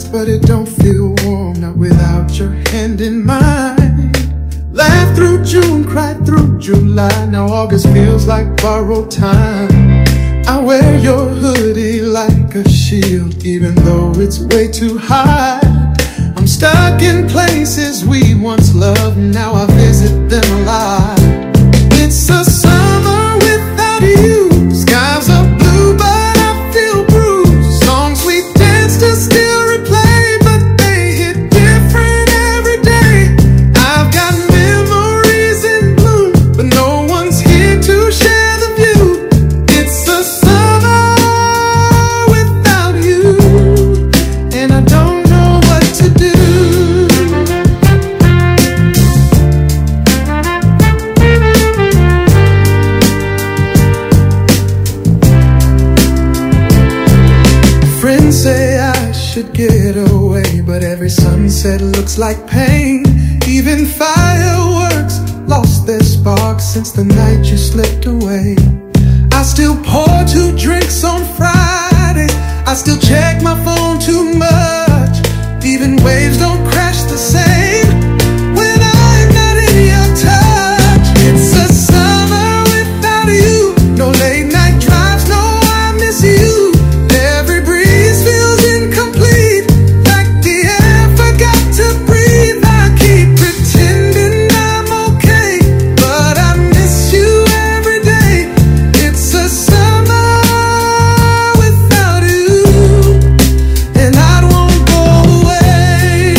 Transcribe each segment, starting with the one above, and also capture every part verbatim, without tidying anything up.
but it don't feel warm, not without your hand in mine. Laughed through June, cried through July, now August feels like borrowed time. I wear your hoodie like a shield, even though it's way too high. I'm stuck in places we once loved, now I visit them alive. It's a summer without you, skies are blue but I feel bruised. Songs we danced to still replay, but they hit different every day. I've got memories in bloom, but no one's here to share the view. It's a summer without you, and I don't know what to do. Friends say I should get away, but every sunset looks like pain. Even fireworks lost their spark since the night you slipped away. I still pour two drinks on Fridays, I still check my phone too much. Even waves don't crash the same when I'm not in your touch. It's a summer without you, no late night drives, no I miss you. Every breeze feels incomplete, like the air forgot to breathe. I keep pretending I'm okay, but I miss you every day. It's a summer without you, and I won't go away.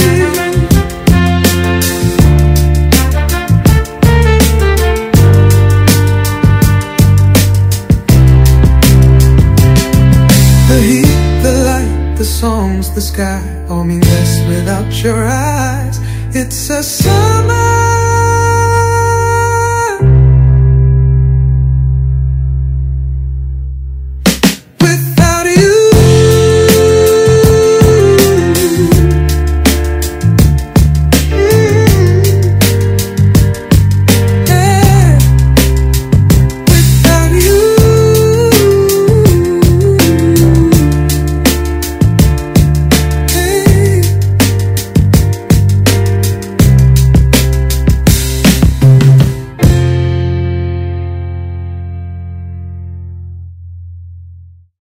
The heat, the light, the songs, the sky all mean less without your eyes. It's a summer